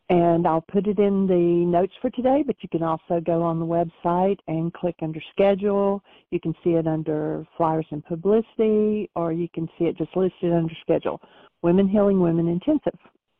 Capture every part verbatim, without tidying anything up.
And I'll put it in the notes for today, but you can also go on the website and click under schedule. You can see it under flyers and publicity, or you can see it just listed under schedule, Women Healing Women Intensive.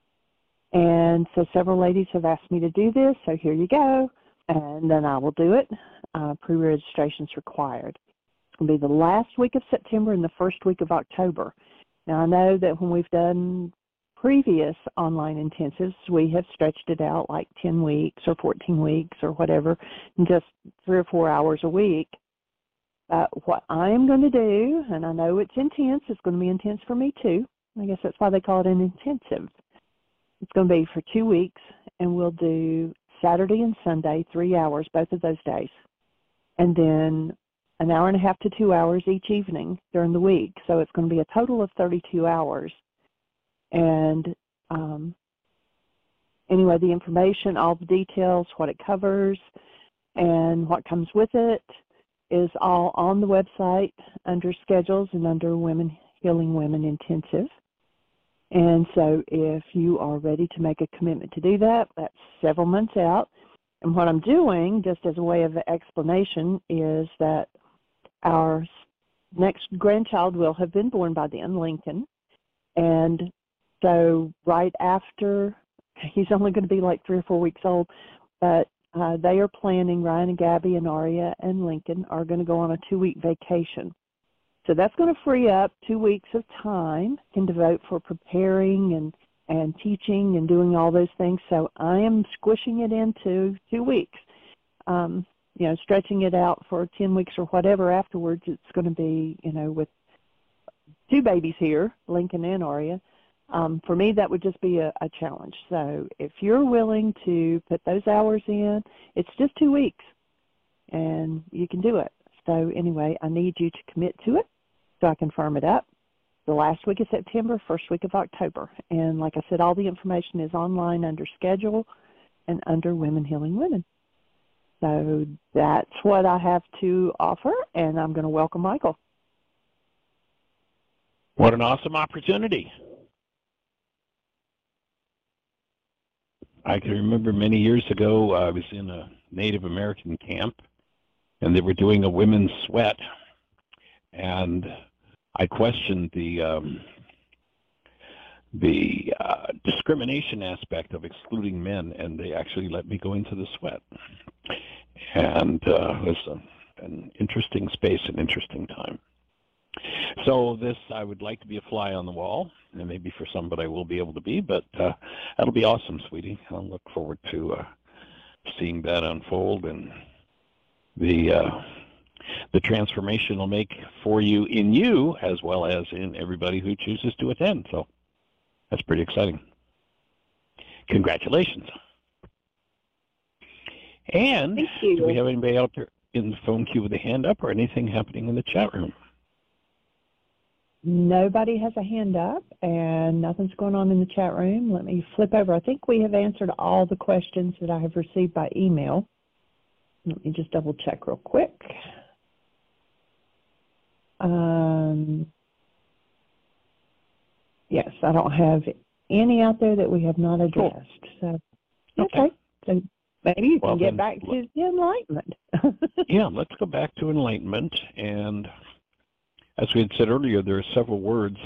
And so several ladies have asked me to do this, so here you go. And then I will do it. Uh, pre-registration is required. It's going to be the last week of September and the first week of October. Now, I know that when we've done previous online intensives, we have stretched it out like ten weeks or fourteen weeks or whatever, just three or four hours a week. Uh, what I am going to do, and I know it's intense, it's going to be intense for me too. I guess that's why they call it an intensive. It's going to be for two weeks, and we'll do Saturday and Sunday, three hours, both of those days, and then an hour and a half to two hours each evening during the week. So it's going to be a total of thirty-two hours. And um, anyway, the information, all the details, what it covers, and what comes with it is all on the website under schedules and under Women Healing Women Intensive. And so if you are ready to make a commitment to do that, that's several months out. And what I'm doing, just as a way of explanation, is that our next grandchild will have been born by then, Lincoln. And so right after, he's only going to be like three or four weeks old, but uh, they are planning, Ryan and Gabby and Aria and Lincoln are going to go on a two-week vacation. So that's going to free up two weeks of time can devote for preparing and, and teaching and doing all those things. So I am squishing it into two weeks. Um, you know, stretching it out for ten weeks or whatever afterwards. It's going to be, you know, with two babies here, Lincoln and Aria. Um, for me, that would just be a, a challenge. So if you're willing to put those hours in, it's just two weeks, and you can do it. So anyway, I need you to commit to it so I can firm it up. The last week of September, first week of October. And like I said, all the information is online under schedule and under Women Healing Women. So that's what I have to offer, and I'm going to welcome Michael. What an awesome opportunity. I can remember many years ago, I was in a Native American camp, and they were doing a women's sweat, and I questioned the um, the uh, discrimination aspect of excluding men, and they actually let me go into the sweat. And uh, it was a, an interesting space, an interesting time. So this, I would like to be a fly on the wall, and maybe for some, but I will be able to be, but uh, that'll be awesome, sweetie. I'll look forward to uh, seeing that unfold and the uh, the transformation will make for you in you as well as in everybody who chooses to attend. So that's pretty exciting. Congratulations. And Thank you. Do we have anybody out there in the phone queue with a hand up or anything happening in the chat room? Nobody has a hand up, and nothing's going on in the chat room. Let me flip over. I think we have answered all the questions that I have received by email. Let me just double check real quick. Um, yes, I don't have any out there that we have not addressed. Cool. So, okay. okay. So maybe you can well, get back to the enlightenment. Yeah, let's go back to enlightenment. And as we had said earlier, there are several words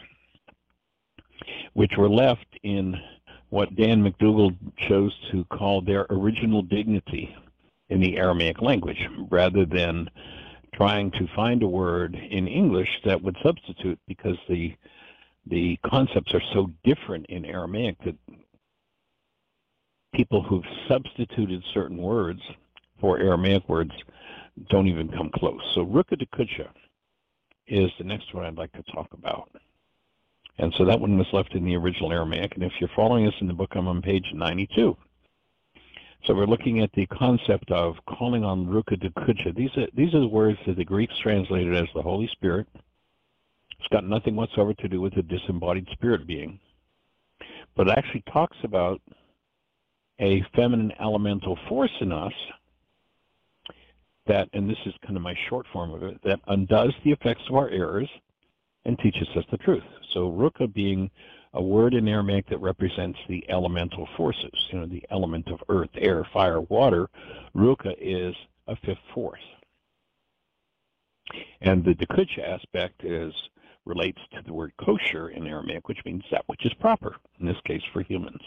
which were left in what Dan McDougall chose to call their original dignity in the Aramaic language, rather than trying to find a word in English that would substitute, because the the concepts are so different in Aramaic that people who've substituted certain words for Aramaic words don't even come close. So Ruka Dekucha is the next one I'd like to talk about. And so that one was left in the original Aramaic, and if you're following us in the book, I'm on page ninety-two. So we're looking at the concept of calling on Ruka Dekucha. These are, these are the words that the Greeks translated as the Holy Spirit. It's got nothing whatsoever to do with the disembodied spirit being, but it actually talks about a feminine elemental force in us that, and this is kind of my short form of it, that undoes the effects of our errors and teaches us the truth. So Ruka being a word in Aramaic that represents the elemental forces, you know, the element of earth, air, fire, water. Ruka is a fifth force. And the Dekucha aspect is relates to the word kosher in Aramaic, which means that which is proper, in this case for humans.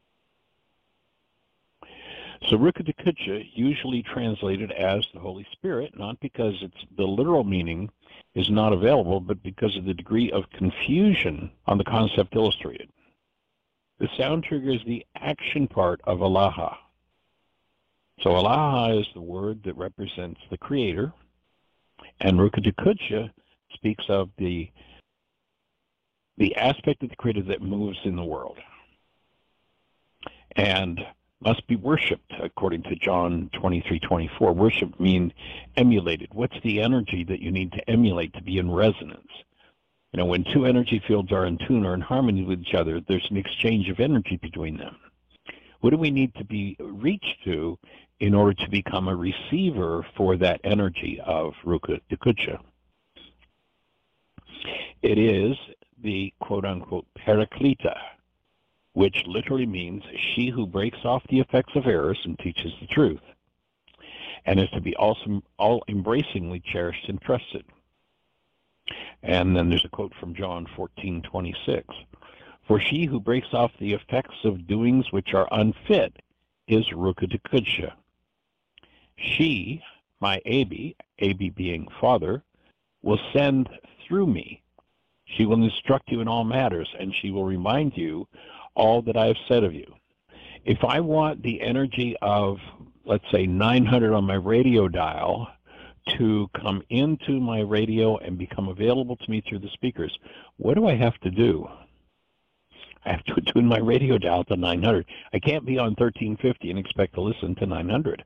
So Ruka Dekucha, usually translated as the Holy Spirit, not because it's the literal meaning is not available, but because of the degree of confusion on the concept illustrated. The sound trigger is the action part of Alaha. So Alaha is the word that represents the Creator, and Ruka Dekucha speaks of the the aspect of the Creator that moves in the world and must be worshipped, according to John twenty-three twenty-four. Worship means emulated. What's the energy that you need to emulate to be in resonance? You know, when two energy fields are in tune or in harmony with each other, there's an exchange of energy between them. What do we need to be reached to in order to become a receiver for that energy of Ruka Dekucha? It is the quote-unquote Paraklita, which literally means she who breaks off the effects of errors and teaches the truth, and is to be also all embracingly cherished and trusted. And then there's a quote from John fourteen twenty-six. For she who breaks off the effects of doings which are unfit is Ruka Dekucha. She, my Abi, Abi being Father, will send through me. She will instruct you in all matters, and she will remind you all that I have said of you. If I want the energy of, let's say, nine hundred on my radio dial to come into my radio and become available to me through the speakers, what do I have to do? I have to tune my radio dial to nine hundred. I can't be on thirteen fifty and expect to listen to nine hundred.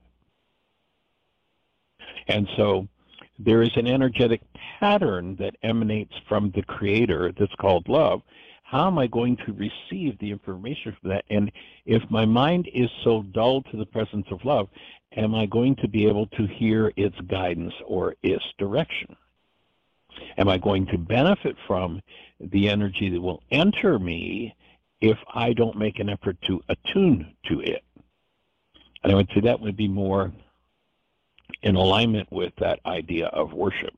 And so there is an energetic pattern that emanates from the Creator that's called love. How am I going to receive the information from that? And if my mind is so dull to the presence of love, am I going to be able to hear its guidance or its direction? Am I going to benefit from the energy that will enter me if I don't make an effort to attune to it? And I would say that would be more in alignment with that idea of worship.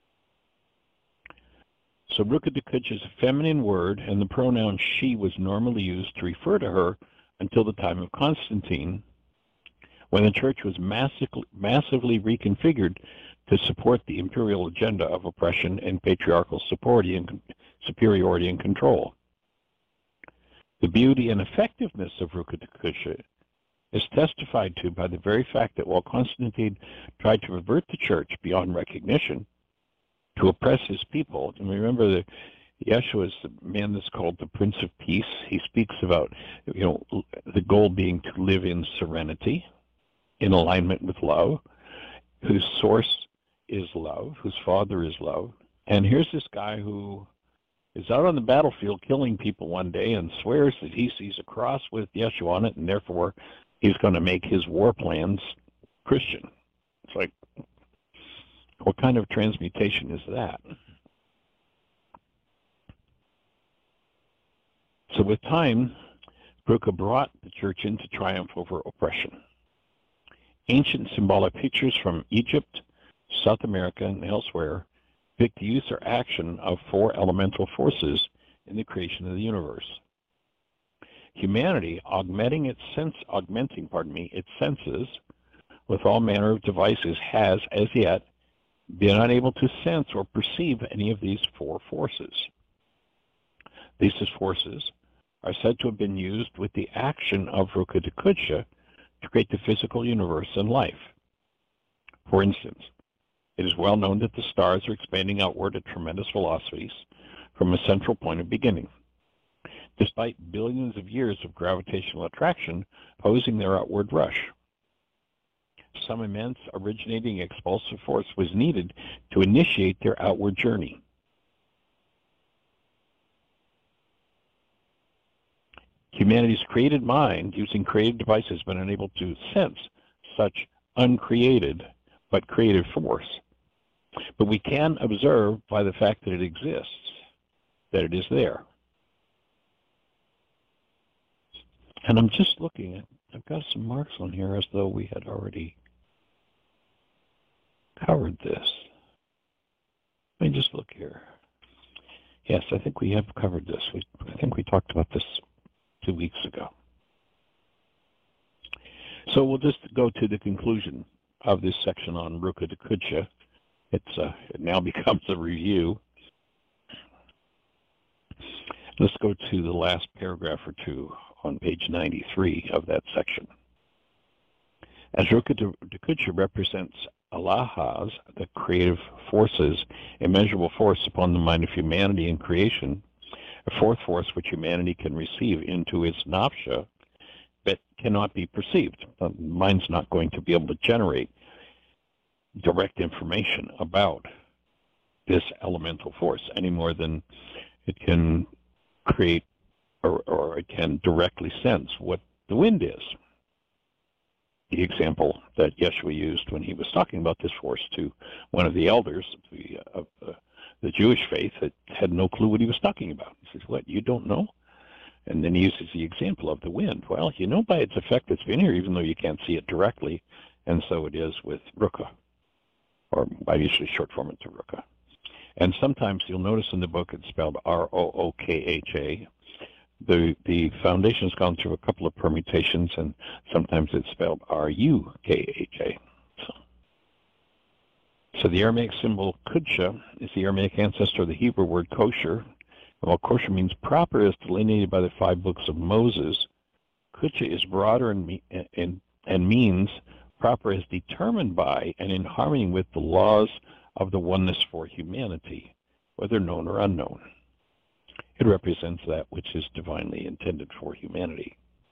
So Ruka Dekucha is a feminine word, and the pronoun she was normally used to refer to her until the time of Constantine, when the church was massively, massively reconfigured to support the imperial agenda of oppression and patriarchal superiority and, superiority and control. The beauty and effectiveness of Ruka Dekucha is testified to by the very fact that while Constantine tried to pervert the church beyond recognition, to oppress his people, and remember that Yeshua is the man that's called the Prince of Peace. He speaks about, you know, the goal being to live in serenity, in alignment with love, whose source is love, whose father is love. And here's this guy who is out on the battlefield killing people one day and swears that he sees a cross with Yeshua on it, and therefore he's going to make his war plans Christian. It's like, what kind of transmutation is that? So with time, Ruka brought the church into triumph over oppression. Ancient symbolic pictures from Egypt, South America, and elsewhere depict the use or action of four elemental forces in the creation of the universe. Humanity, augmenting its sense, augmenting, pardon me, its senses with all manner of devices, has as yet been unable to sense or perceive any of these four forces. These forces are said to have been used with the action of Ruka Dekucha to create the physical universe and life. For instance, it is well known that the stars are expanding outward at tremendous velocities from a central point of beginning, despite billions of years of gravitational attraction opposing their outward rush. Some immense originating expulsive force was needed to initiate their outward journey. Humanity's created mind, using creative devices, has been unable to sense such uncreated but creative force. But we can observe by the fact that it exists, that it is there. And I'm just looking at, I've got some marks on here as though we had already covered this. Let me just look here. Yes, I think we have covered this. We, I think we talked about this two weeks ago. So we'll just go to the conclusion of this section on Ruka de Kudsha. It's, uh, it now becomes a review. Let's go to the last paragraph or two on page ninety-three of that section. As Ruka de Kudsha represents Allahas, the creative forces, immeasurable force upon the mind of humanity and creation, a fourth force which humanity can receive into its nafsha, but cannot be perceived. The mind's not going to be able to generate direct information about this elemental force any more than it can create or, or it can directly sense what the wind is. The example that Yeshua used when he was talking about this force to one of the elders of the, of the, the Jewish faith that had no clue what he was talking about. He says, what, you don't know? And then he uses the example of the wind. Well, you know by its effect it's been here, even though you can't see it directly, and so it is with Ruka, or I usually short form it to Ruka. And sometimes you'll notice in the book it's spelled R O O K H A. The, the foundation's gone through a couple of permutations, and sometimes it's spelled R U K H A. So, so the Aramaic symbol Kudsha is the Aramaic ancestor of the Hebrew word kosher. And while kosher means proper, as delineated by the five books of Moses, Kudsha is broader and, and, and means proper as determined by and in harmony with the laws of the oneness for humanity, whether known or unknown. It represents that which is divinely intended for humanity.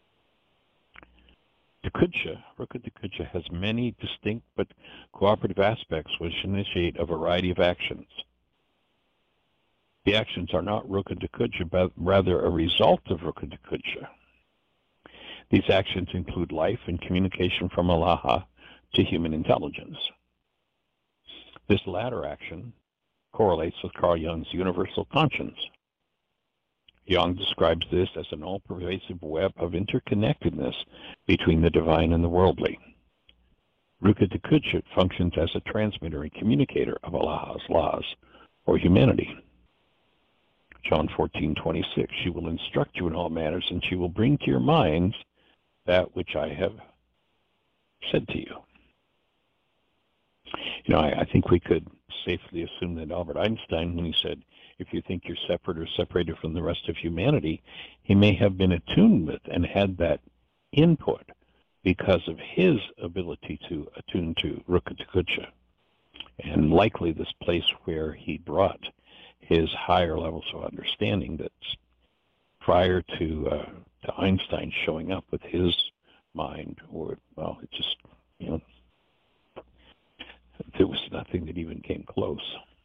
De Kudsha, Ruka de Kudsha, has many distinct but cooperative aspects which initiate a variety of actions. The actions are not Ruka de Kudsha, but rather a result of Ruka de Kudsha. These actions include life and communication from Allah to human intelligence. This latter action correlates with Carl Jung's universal conscience. Jung describes this as an all-pervasive web of interconnectedness between the divine and the worldly. Ruka de Kudsha functions as a transmitter and communicator of Allah's laws for humanity. John fourteen twenty-six, she will instruct you in all matters, and she will bring to your minds that which I have said to you. You know, I, I think we could safely assume that Albert Einstein, when he said, if you think you're separate or separated from the rest of humanity, he may have been attuned with and had that input because of his ability to attune to Ruka de Kudsha. And likely this place where he brought his higher levels of understanding that's prior to, uh, to Einstein showing up with his mind, or, well, it just, you know, there was nothing that even came close.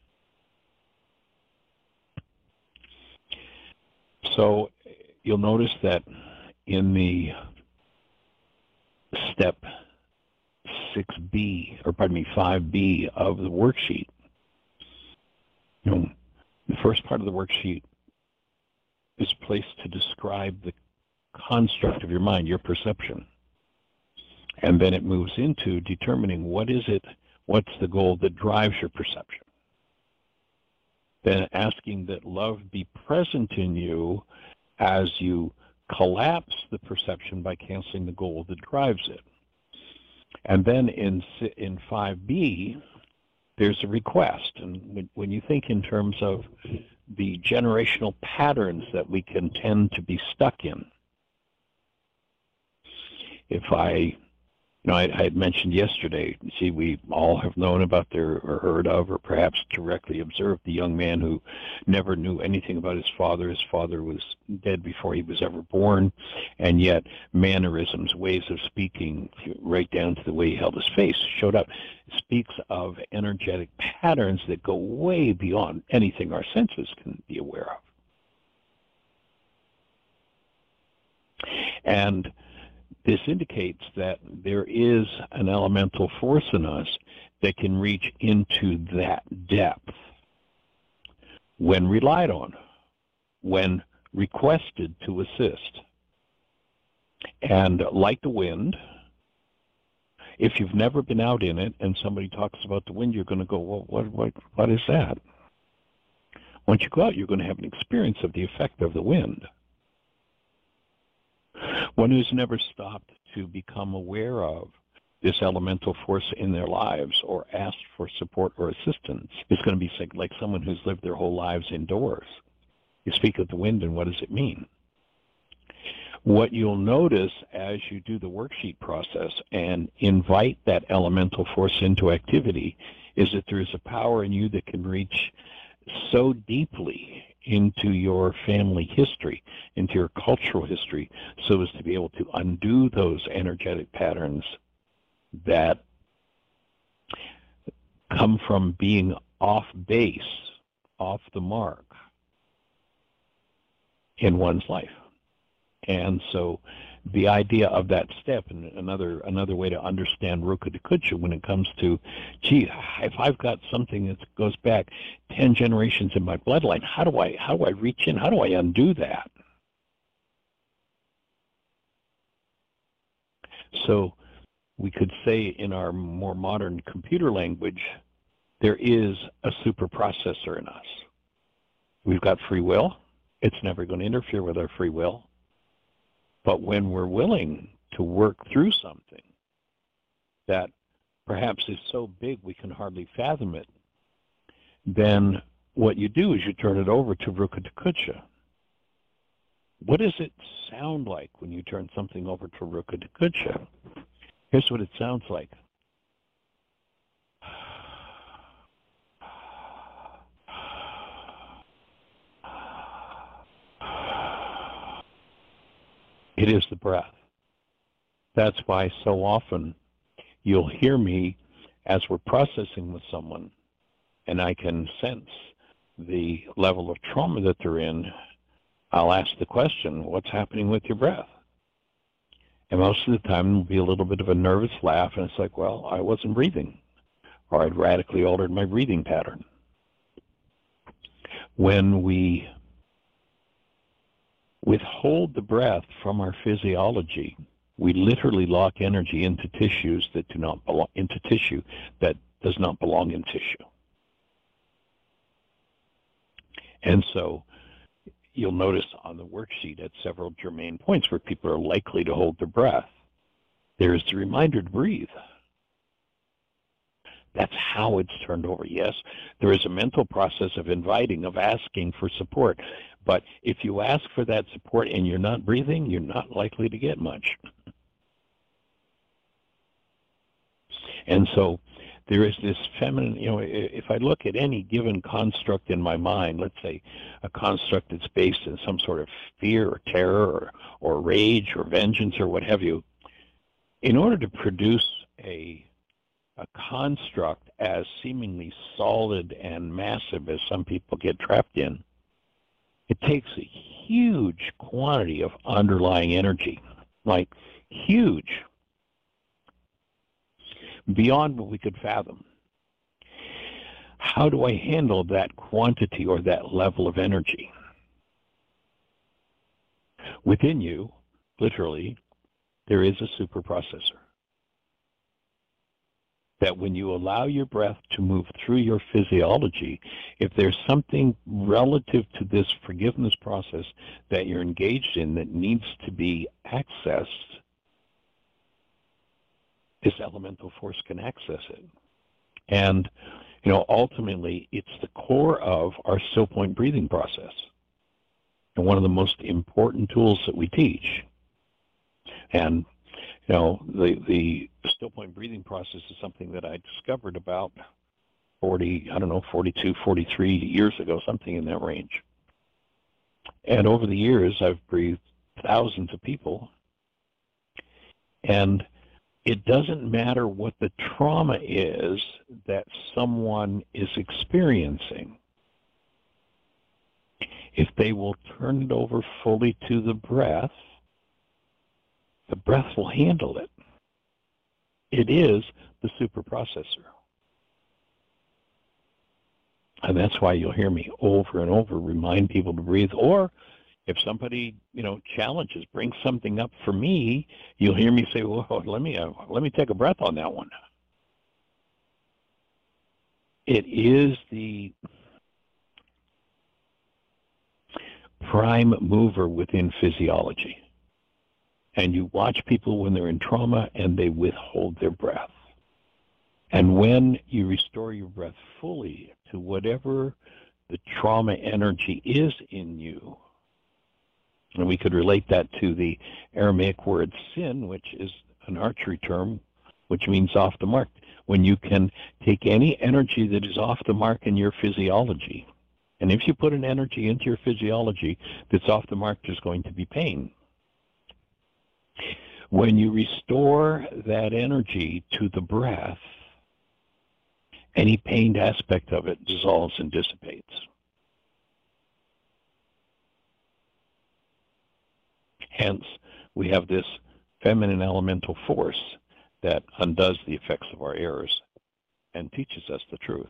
So you'll notice that in the step six B, or pardon me, five B of the worksheet, you know, the first part of the worksheet is placed to describe the construct of your mind, your perception. And then it moves into determining what is it, what's the goal that drives your perception. Then asking that love be present in you as you collapse the perception by canceling the goal that drives it. And then in in five B, there's a request. And when you think in terms of the generational patterns that we can tend to be stuck in, if I You know, I, I had mentioned yesterday, see, we all have known about their, or heard of, or perhaps directly observed the young man who never knew anything about his father. His father was dead before he was ever born, and yet mannerisms, ways of speaking, right down to the way he held his face, showed up. It speaks of energetic patterns that go way beyond anything our senses can be aware of. And this indicates that there is an elemental force in us that can reach into that depth when relied on, when requested to assist. And like the wind, if you've never been out in it and somebody talks about the wind, you're going to go, well, what, what, what is that? Once you go out, you're going to have an experience of the effect of the wind. One who's never stopped to become aware of this elemental force in their lives or asked for support or assistance is going to be like someone who's lived their whole lives indoors. You speak of the wind, and what does it mean? What you'll notice as you do the worksheet process and invite that elemental force into activity is that there is a power in you that can reach so deeply into your family history, into your cultural history, so as to be able to undo those energetic patterns that come from being off base, off the mark in one's life. And so the idea of that step, and another another way to understand Ruka Takucha when it comes to, gee, if I've got something that goes back ten generations in my bloodline, how do I how do I reach in? How do I undo that? So we could say in our more modern computer language, there is a super processor in us. We've got free will. It's never going to interfere with our free will. But when we're willing to work through something that perhaps is so big we can hardly fathom it, then what you do is you turn it over to Ruka Takucha. What does it sound like when you turn something over to Ruka Takucha? Here's what it sounds like. It is the breath. That's why so often you'll hear me as we're processing with someone, and I can sense the level of trauma that they're in. I'll ask the question, what's happening with your breath? And most of the time there'll be a little bit of a nervous laugh, and it's like, well, I wasn't breathing, or I'd radically altered my breathing pattern. When we withhold the breath from our physiology, we literally lock energy into tissues that do not belong into tissue that does not belong in tissue. And so you'll notice on the worksheet at several germane points where people are likely to hold their breath, there's the reminder to breathe. That's how it's turned over. Yes, there is a mental process of inviting, of asking for support. But if you ask for that support and you're not breathing, you're not likely to get much. And so there is this feminine, you know, if I look at any given construct in my mind, let's say a construct that's based in some sort of fear or terror or, or rage or vengeance or what have you, in order to produce a a construct as seemingly solid and massive as some people get trapped in, it takes a huge quantity of underlying energy, like huge, beyond what we could fathom. How do I handle that quantity or that level of energy? Within you, literally, there is a super processor. That when you allow your breath to move through your physiology, if there's something relative to this forgiveness process that you're engaged in that needs to be accessed, this elemental force can access it. And, you know, ultimately, it's the core of our still point breathing process. And one of the most important tools that we teach. And You know, the, the still point breathing process is something that I discovered about forty, I don't know, forty-two, forty-three years ago, something in that range. And over the years, I've breathed thousands of people. And it doesn't matter what the trauma is that someone is experiencing. If they will turn it over fully to the breath, the breath will handle it. It is the super processor. And that's why you'll hear me over and over remind people to breathe. Or If somebody, you know, challenges, brings something up for me, you'll hear me say, "Well, let me uh, let me take a breath on that one." It is the prime mover within physiology. And you watch people when they're in trauma and they withhold their breath. And when you restore your breath fully to whatever the trauma energy is in you, and we could relate that to the Aramaic word sin, which is an archery term, which means off the mark. When you can take any energy that is off the mark in your physiology, and if you put an energy into your physiology that's off the mark, there's going to be pain. When you restore that energy to the breath, any pained aspect of it dissolves and dissipates. Hence, we have this feminine elemental force that undoes the effects of our errors and teaches us the truth.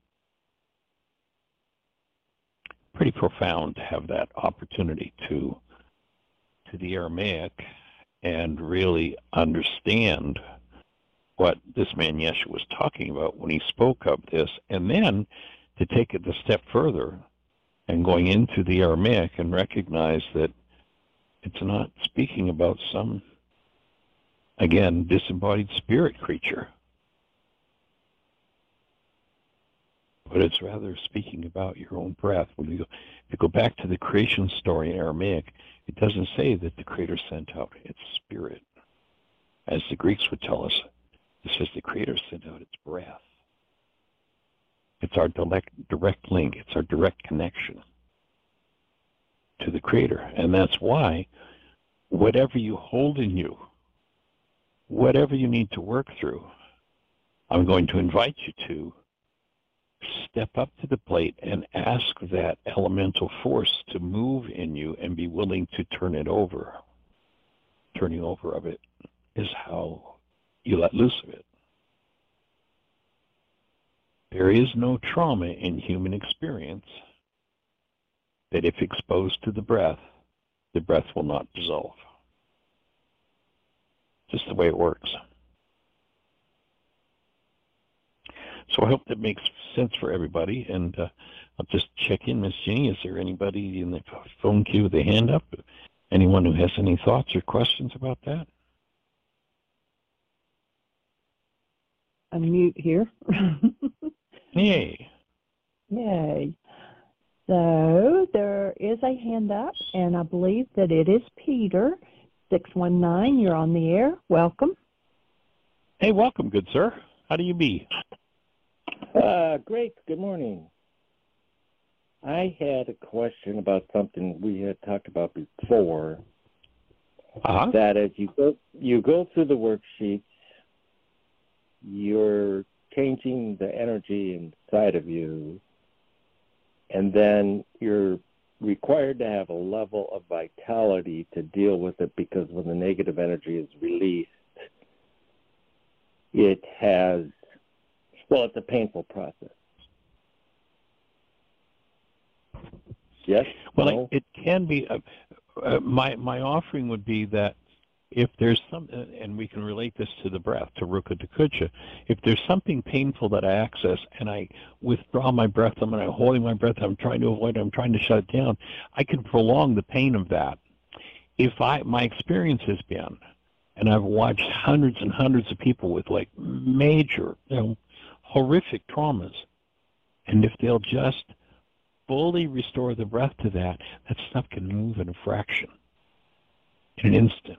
Pretty profound to have that opportunity to, to the Aramaic and really understand what this man Yeshua was talking about when he spoke of this, and then to take it a step further and going into the Aramaic and recognize that it's not speaking about some, again, disembodied spirit creature, but it's rather speaking about your own breath. When you go, if you go back to the creation story in Aramaic, it doesn't say that the Creator sent out its spirit. As the Greeks would tell us, it says the Creator sent out its breath. It's our direct, direct link. It's our direct connection to the Creator. And that's why whatever you hold in you, whatever you need to work through, I'm going to invite you to step up to the plate and ask that elemental force to move in you and be willing to turn it over. Turning over of it is how you let loose of it. There is no trauma in human experience that if exposed to the breath, the breath will not dissolve. Just the way it works. So I hope that makes sense for everybody, and uh, I'll just check in. Miss Jeannie, is there anybody in the phone queue with a hand up? Anyone who has any thoughts or questions about that? Unmute here. Yay. Yay. So there is a hand up, and I believe that it is Peter, six one nine. You're on the air. Welcome. Hey, welcome, good sir. How do you be? Uh, great. Good morning. I had a question about something we had talked about before. Uh-huh. That as you go, you go through the worksheets, you're changing the energy inside of you, and then you're required to have a level of vitality to deal with it, because when the negative energy is released, it has, well, it's a painful process. Yes? Well, no? it, it can be. Uh, uh, my my offering would be that if there's some, uh, and we can relate this to the breath, to Ruka Dakucha, if there's something painful that I access and I withdraw my breath, I'm and I'm holding my breath, I'm trying to avoid it, I'm trying to shut it down, I can prolong the pain of that. If I, my experience has been, and I've watched hundreds and hundreds of people with like major, you know, horrific traumas, and if they'll just fully restore the breath to that, that stuff can move in a fraction, in an instant.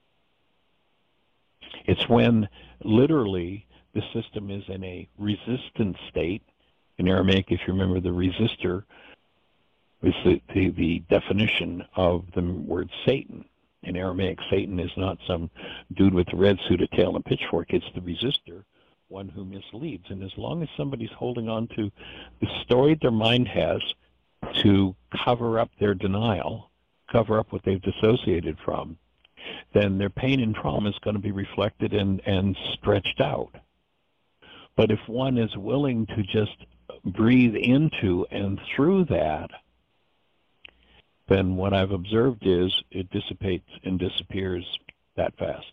It's when literally the system is in a resistant state. In Aramaic, if you remember, the resistor is the, the, the definition of the word Satan. In Aramaic, Satan is not some dude with a red suit, a tail, and a pitchfork. It's the resistor, one who misleads. And as long as somebody's holding on to the story their mind has to cover up their denial, cover up what they've dissociated from, then their pain and trauma is going to be reflected and, and stretched out. But if one is willing to just breathe into and through that, then what I've observed is it dissipates and disappears that fast.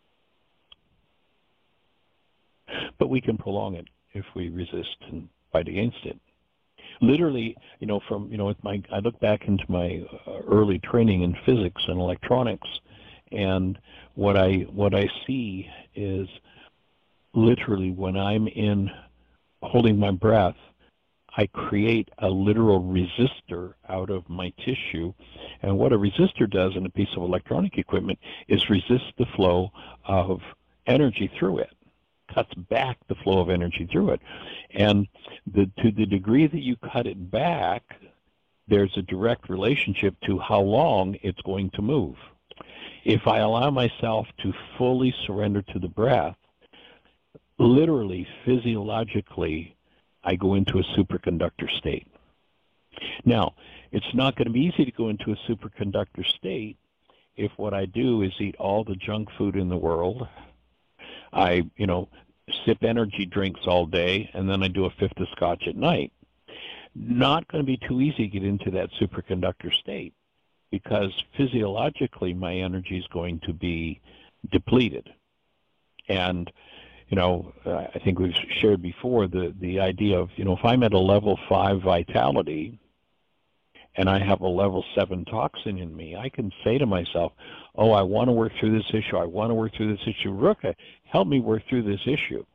But we can prolong it if we resist and fight against it. Literally, you know, from, you know, with my, I look back into my uh, early training in physics and electronics, and what I, what I see is literally when I'm in holding my breath, I create a literal resistor out of my tissue. And what a resistor does in a piece of electronic equipment is resist the flow of energy through it, cuts back the flow of energy through it. And the, to the degree that you cut it back, there's a direct relationship to how long it's going to move. If I allow myself to fully surrender to the breath, literally, physiologically, I go into a superconductor state. Now, it's not going to be easy to go into a superconductor state if what I do is eat all the junk food in the world. I, you know, sip energy drinks all day, and then I do a fifth of scotch at night. Not going to be too easy to get into that superconductor state because physiologically my energy is going to be depleted. And you know, uh, I think we've shared before the, the idea of, you know, if I'm at a level five vitality and I have a level seven toxin in me, I can say to myself, oh, I want to work through this issue. I want to work through this issue. Ruka, help me work through this issue.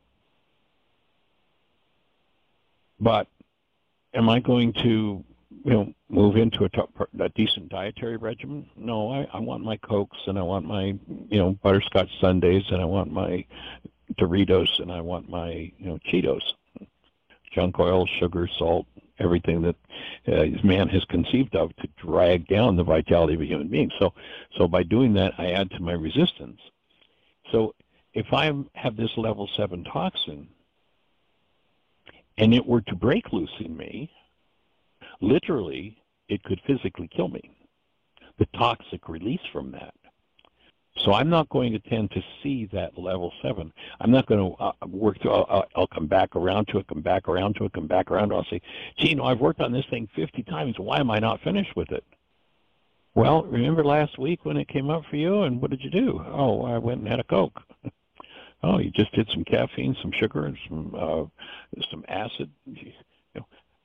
But am I going to, you know, move into a, top, a decent dietary regimen? No, I, I want my Cokes and I want my, you know, butterscotch sundaes and I want my Doritos and I want my, you know, Cheetos, junk oil, sugar, salt, everything that uh, man has conceived of to drag down the vitality of a human being. So, so by doing that, I add to my resistance. So if I have this level seven toxin and it were to break loose in me, literally, it could physically kill me. The toxic release from that. So I'm not going to tend to see that level seven. I'm not going to uh, work through, I'll, I'll come back around to it, come back around to it, come back around to it. I'll say, gee, you know, I've worked on this thing fifty times. Why am I not finished with it? Well, remember last week when it came up for you, and what did you do? Oh, I went and had a Coke. Oh, you just did some caffeine, some sugar, and some, uh, some acid. You know,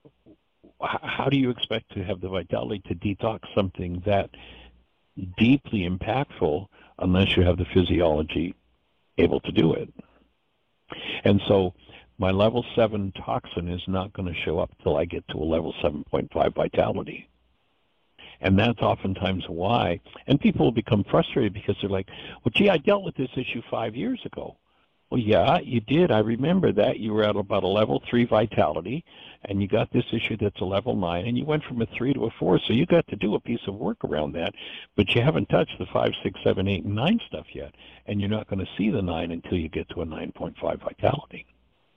how do you expect to have the vitality to detox something that deeply impactful unless you have the physiology able to do it? And so my level seven toxin is not going to show up till I get to a level seven point five vitality. And that's oftentimes why, and people will become frustrated because they're like, well, gee, I dealt with this issue five years ago. Well, yeah, you did. I remember that. You were at about a level three vitality, and you got this issue that's a level nine, and you went from a three to a four, so you got to do a piece of work around that, but you haven't touched the five, six, seven, eight, and nine stuff yet, and you're not going to see the nine until you get to a nine point five vitality.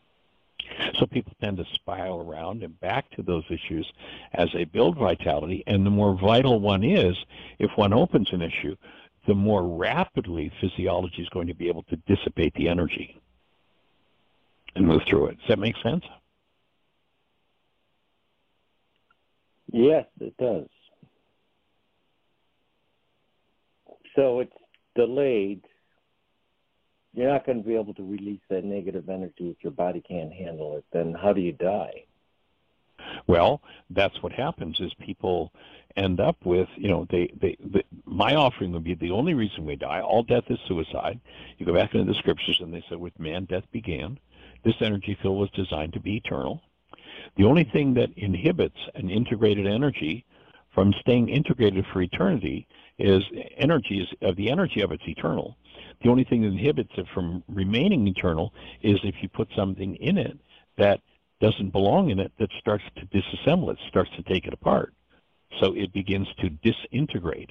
So people tend to spiral around and back to those issues as they build vitality, and the more vital one is, if one opens an issue, the more rapidly physiology is going to be able to dissipate the energy and move through it. Does that make sense? Yes, it does. So it's delayed. You're not going to be able to release that negative energy if your body can't handle it. Then how do you die? Well, that's what happens is people end up with, you know, they, they, they, my offering would be the only reason we die. All death is suicide. You go back into the scriptures and they said, with man, death began. This energy field was designed to be eternal. The only thing that inhibits an integrated energy from staying integrated for eternity is energy is, uh, the energy of it's eternal. The only thing that inhibits it from remaining eternal is if you put something in it that doesn't belong in it, that starts to disassemble it, starts to take it apart. So it begins to disintegrate.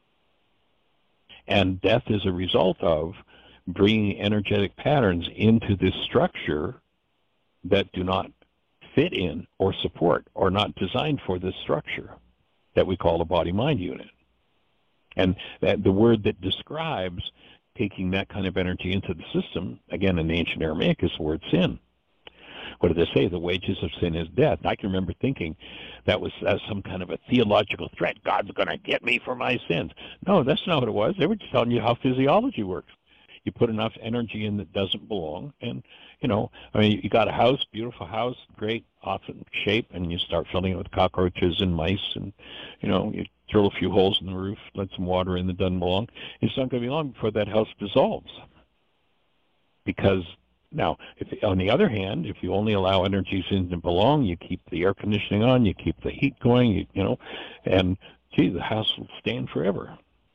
And death is a result of bringing energetic patterns into this structure that do not fit in or support or not designed for this structure that we call the body-mind unit. And that the word that describes taking that kind of energy into the system, again in the ancient Aramaic, is the word sin. what did they say? The wages of sin is death. I can remember thinking that was uh, some kind of a theological threat. God's going to get me for my sins. No, that's not what it was. They were just telling you how physiology works. You put enough energy in that doesn't belong, and, you know, I mean, you got a house, beautiful house, great, awesome shape, and you start filling it with cockroaches and mice, and, you know, you drill a few holes in the roof, let some water in that doesn't belong. It's not going to be long before that house dissolves. Because now, if, on the other hand, if you only allow energies in to belong, you keep the air conditioning on, you keep the heat going, you, you know, and, gee, the house will stand forever.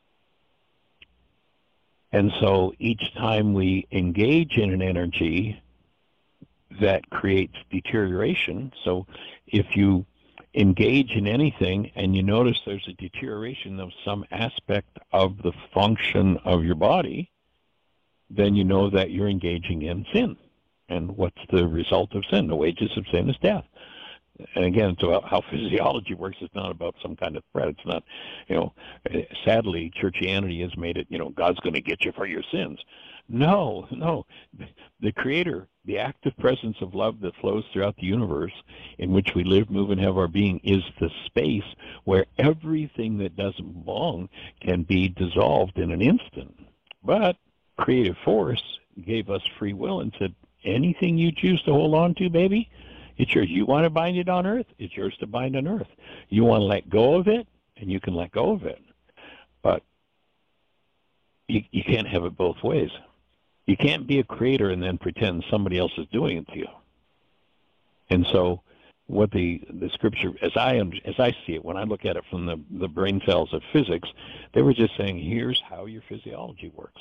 And so each time we engage in an energy that creates deterioration, so if you engage in anything and you notice there's a deterioration of some aspect of the function of your body, then you know that you're engaging in sin. And what's the result of sin? The wages of sin is death. And again, so how physiology works is not about some kind of threat. It's not, you know, sadly, churchianity has made it, you know, God's going to get you for your sins. No, no. The Creator, the active presence of love that flows throughout the universe in which we live, move, and have our being is the space where everything that doesn't belong can be dissolved in an instant. But creative force gave us free will and said, anything you choose to hold on to, baby, it's yours. You want to bind it on earth, it's yours to bind on earth. You want to let go of it, and you can let go of it. But you, you can't have it both ways. You can't be a creator and then pretend somebody else is doing it to you. And so what the, the scripture, as I as I see it, when I look at it from the, the brain cells of physics, they were just saying, here's how your physiology works.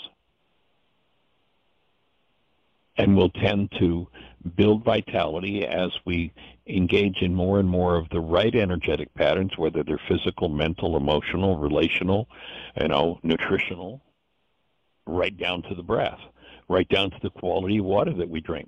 And we'll tend to build vitality as we engage in more and more of the right energetic patterns, whether they're physical, mental, emotional, relational, you know, nutritional, right down to the breath, right down to the quality of water that we drink.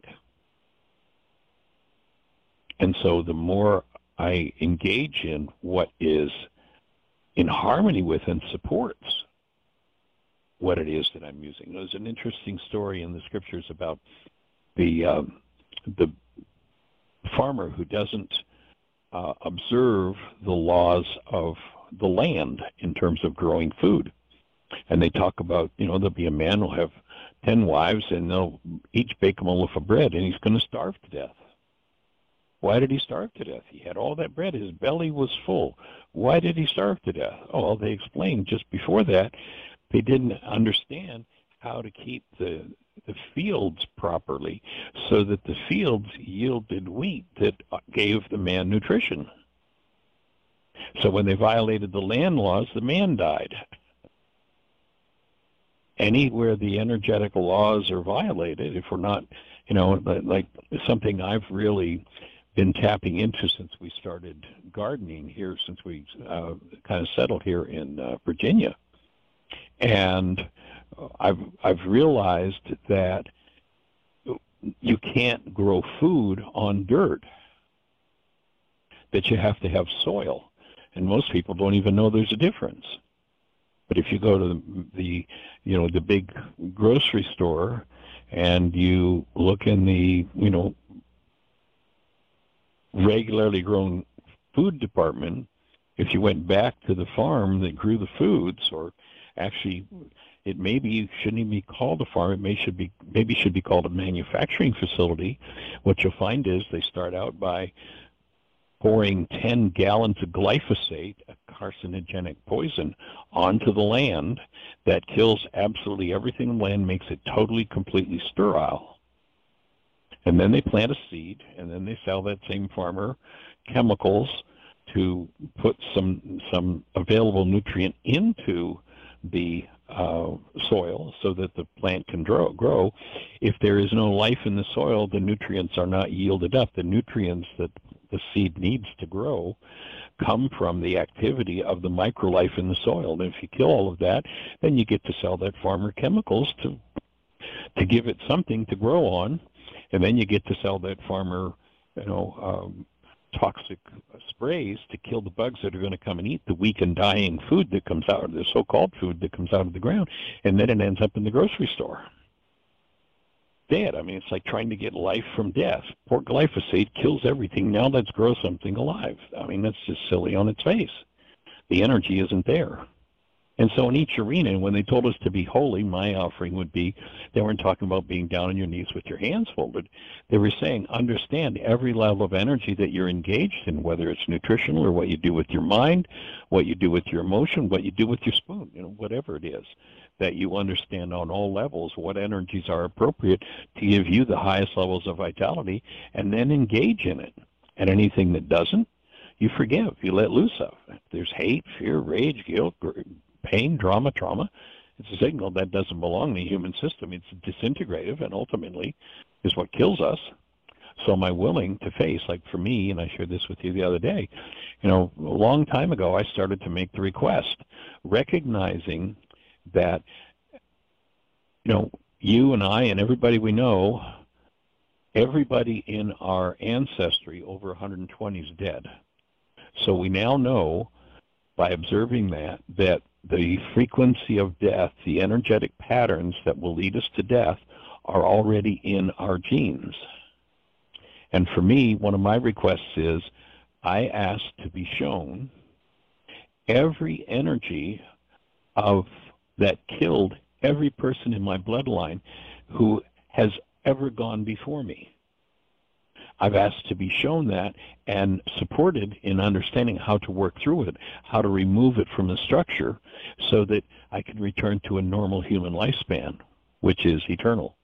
And so the more I engage in what is in harmony with and supports what it is that I'm using. There's an interesting story in the scriptures about the um, the farmer who doesn't uh, observe the laws of the land in terms of growing food. And they talk about, you know, there'll be a man who'll have ten wives and they'll each bake him a loaf of bread and he's going to starve to death. Why did he starve to death? He had all that bread. His belly was full. Why did he starve to death? Oh, well, they explained just before that they didn't understand how to keep the the fields properly so that the fields yielded wheat that gave the man nutrition. So when they violated the land laws, the man died. Anywhere the energetic laws are violated, if we're not, you know, like something I've really been tapping into since we started gardening here, since we uh, kind of settled here in uh, Virginia. And I've I've realized that you can't grow food on dirt, that you have to have soil. And most people don't even know there's a difference. But if you go to the, the you know, the big grocery store and you look in the, you know, regularly grown food department, if you went back to the farm that grew the foods, or actually it maybe shouldn't even be called a farm, it may should be maybe should be called a manufacturing facility, what you'll find is they start out by pouring ten gallons of glyphosate, a carcinogenic poison, onto the land that kills absolutely everything in the land, makes it totally, completely sterile. And then they plant a seed, and then they sell that same farmer chemicals to put some some available nutrient into the uh, soil so that the plant can grow, grow. If there is no life in the soil, the nutrients are not yielded up. The nutrients that the seed needs to grow come from the activity of the microlife in the soil. And if you kill all of that, then you get to sell that farmer chemicals to to give it something to grow on, and then you get to sell that farmer, you know, um, toxic sprays to kill the bugs that are going to come and eat the weak and dying food that comes out, the so-called food that comes out of the ground, and then it ends up in the grocery store. dead. I mean, it's like trying to get life from death. Poor glyphosate kills everything. Now let's grow something alive. I mean, that's just silly on its face. The energy isn't there. And so in each arena, when they told us to be holy, my offering would be, they weren't talking about being down on your knees with your hands folded. They were saying, understand every level of energy that you're engaged in, whether it's nutritional or what you do with your mind, what you do with your emotion, what you do with your spoon, you know, whatever it is, that you understand on all levels what energies are appropriate to give you the highest levels of vitality, and then engage in it. And anything that doesn't, you forgive, you let loose of. If there's hate, fear, rage, guilt, pain, drama, trauma, it's a signal that doesn't belong in the human system. It's disintegrative and ultimately is what kills us. So am I willing to face, like for me, and I shared this with you the other day, you know, a long time ago I started to make the request, recognizing that, you know, you and I and everybody we know, everybody in our ancestry over one hundred twenty is dead. So we now know by observing that, that the frequency of death, the energetic patterns that will lead us to death are already in our genes. And for me, one of my requests is I ask to be shown every energy of that killed every person in my bloodline who has ever gone before me. I've asked to be shown that and supported in understanding how to work through it, how to remove it from the structure so that I can return to a normal human lifespan, which is eternal.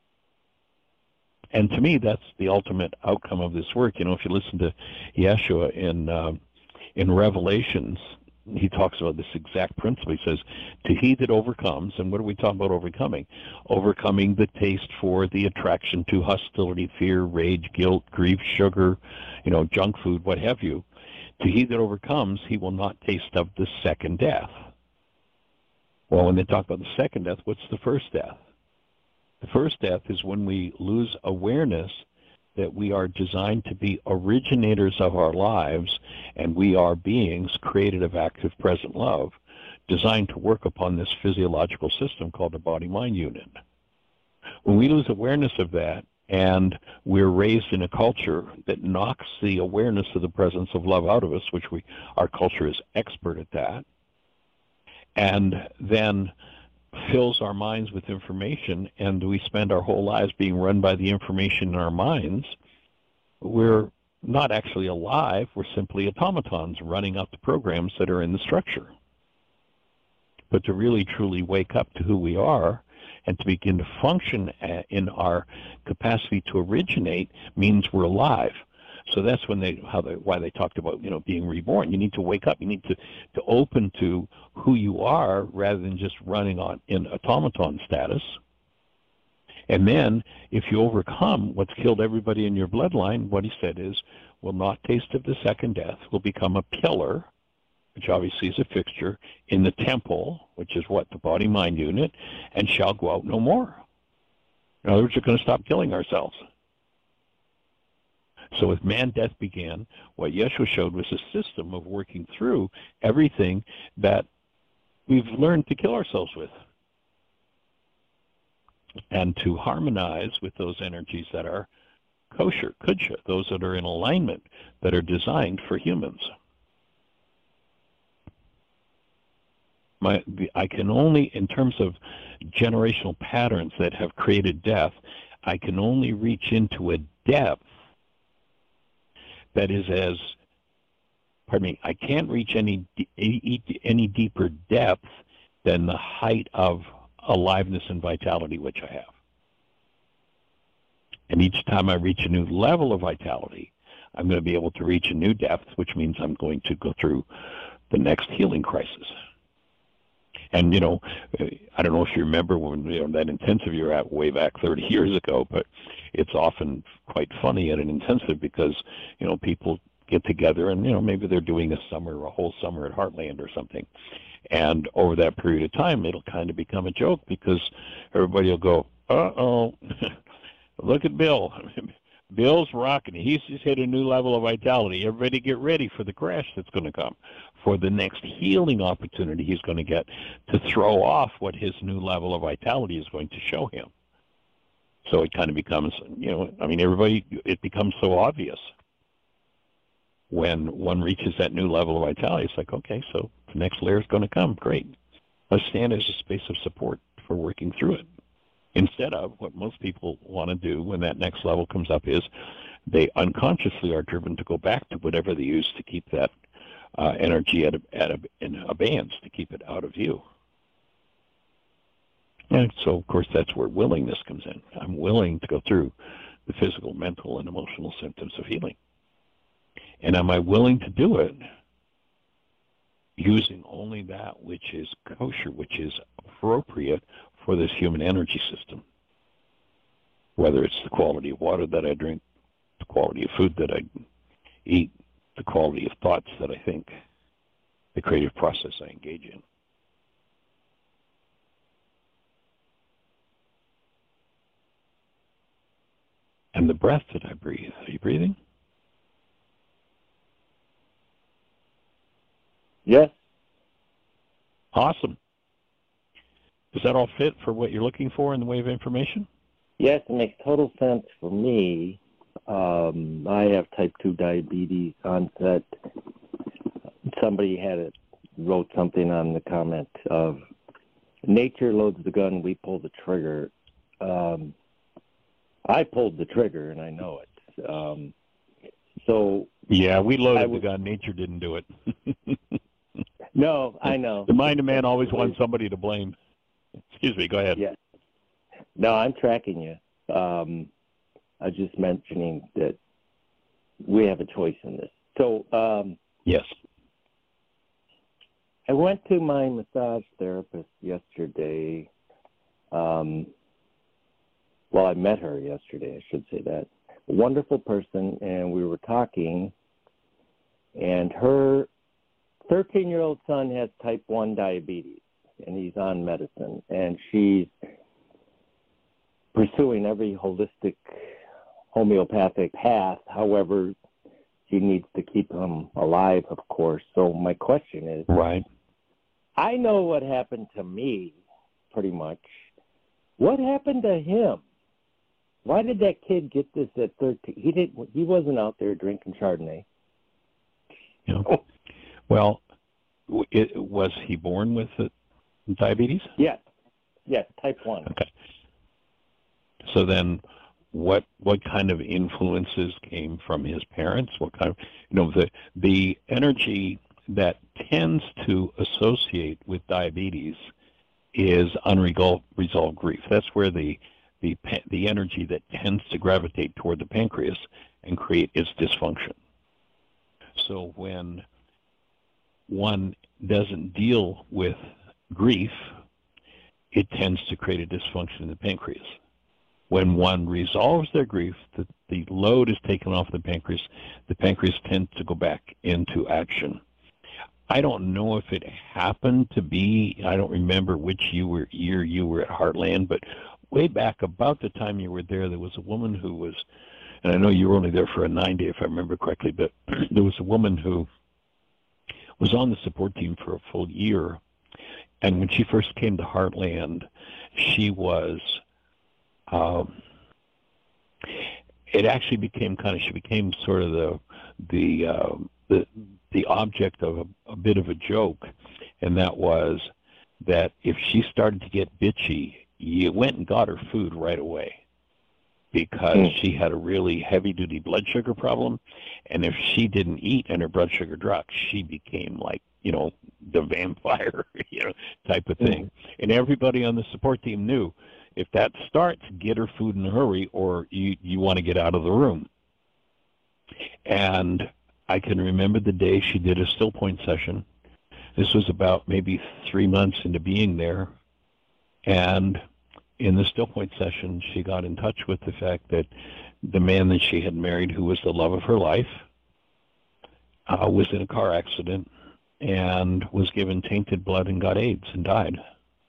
And to me, that's the ultimate outcome of this work. You know, if you listen to Yeshua in, uh, in Revelations, he talks about this exact principle. He says, to he that overcomes, and what are we talking about overcoming? Overcoming the taste for, the attraction to, hostility, fear, rage, guilt, grief, sugar, you know, junk food, what have you. To he that overcomes, he will not taste of the second death. Well, when they talk about the second death, what's the first death? The first death is when we lose awareness that we are designed to be originators of our lives, and we are beings created of active present love, designed to work upon this physiological system called the body-mind unit. When we lose awareness of that, and we're raised in a culture that knocks the awareness of the presence of love out of us, which we, our culture is expert at that, and then fills our minds with information, and we spend our whole lives being run by the information in our minds, we're not actually alive. We're simply automatons running out the programs that are in the structure. But to really, truly wake up to who we are and to begin to function in our capacity to originate means we're alive. So that's when they, how they, why they talked about, you know, being reborn. You need to wake up. You need to, to open to who you are rather than just running on in automaton status. And then, if you overcome what's killed everybody in your bloodline, what he said is, will not taste of the second death, will become a pillar, which obviously is a fixture, in the temple, which is what, the body-mind unit, and shall go out no more. In other words, we're going to stop killing ourselves. So with man, death began. What Yeshua showed was a system of working through everything that we've learned to kill ourselves with, and to harmonize with those energies that are kosher, kudsha, those that are in alignment, that are designed for humans. My, I can only, in terms of generational patterns that have created death, I can only reach into a depth that is as, pardon me, I can't reach any any deeper depth than the height of aliveness and vitality which I have. And each time I reach a new level of vitality, I'm going to be able to reach a new depth, which means I'm going to go through the next healing crisis. And, you know, I don't know if you remember when, you know, that intensive you were at way back thirty years ago, but it's often quite funny at an intensive because, you know, people get together and, you know, maybe they're doing a summer, a whole summer at Heartland or something. And over that period of time, it'll kind of become a joke because everybody will go, uh-oh, look at Bill. Bill's rocking. He's just hit a new level of vitality. Everybody get ready for the crash that's going to come, for the next healing opportunity he's going to get to throw off what his new level of vitality is going to show him. So it kind of becomes, you know, I mean, everybody, it becomes so obvious when one reaches that new level of vitality. It's like, okay, so the next layer is going to come. Great. Let's stand as a space of support for working through it. Instead of what most people want to do when that next level comes up is they unconsciously are driven to go back to whatever they use to keep that uh, energy at a, at a, in abeyance, to keep it out of view. And so, of course, that's where willingness comes in. I'm willing to go through the physical, mental, and emotional symptoms of healing. And am I willing to do it using only that which is kosher, which is appropriate for this human energy system? Whether it's the quality of water that I drink, the quality of food that I eat, the quality of thoughts that I think, the creative process I engage in. And the breath that I breathe. Are you breathing? Yes. Awesome. Does that all fit for what you're looking for in the way of information? Yes, it makes total sense for me. Um, I have type two diabetes onset. Somebody had it, wrote something on the comment of, nature loads the gun, we pull the trigger. Um, I pulled the trigger, and I know it. Um, so yeah, we loaded would, the gun. Nature didn't do it. No, I know. The mind of man always wants somebody to blame. Excuse me, go ahead. Yeah. No, I'm tracking you. Um, I was just mentioning that we have a choice in this. So, um, yes. I went to my massage therapist yesterday. Um, well, I met her yesterday, I should say that. A wonderful person, and we were talking, and her thirteen-year-old son has type one diabetes, and he's on medicine, and she's pursuing every holistic homeopathic path. However, she needs to keep him alive, of course. So my question is, right. I know what happened to me, pretty much. What happened to him? Why did that kid get this at thirteen? He didn't. He wasn't out there drinking Chardonnay. You know, well, it, was he born with it, diabetes? Yes. Yes, type one. Okay. So then, what what kind of influences came from his parents? What kind of, you know, the the energy that tends to associate with diabetes is unresolved resolved grief. That's where the the the energy that tends to gravitate toward the pancreas and create its dysfunction. So when one doesn't deal with grief, it tends to create a dysfunction in the pancreas. When one resolves their grief, the, the load is taken off the pancreas, the pancreas tends to go back into action. I don't know if it happened to be, I don't remember which you were, year you were at Heartland, but way back about the time you were there, there was a woman who was, and I know you were only there for a nine day if I remember correctly, but there was a woman who was on the support team for a full year. And when she first came to Heartland, she was, um, it actually became kind of, she became sort of the, the, uh, the, the object of a, a bit of a joke. And that was that if she started to get bitchy, you went and got her food right away, because mm. she had a really heavy-duty blood sugar problem, and if she didn't eat and her blood sugar dropped, she became like, you know, the vampire, you know, type of thing. Mm. And everybody on the support team knew, if that starts, get her food in a hurry, or you, you want to get out of the room. And I can remember the day she did a still point session. This was about maybe three months into being there. And in the still point session, she got in touch with the fact that the man that she had married, who was the love of her life, uh, was in a car accident and was given tainted blood and got AIDS and died.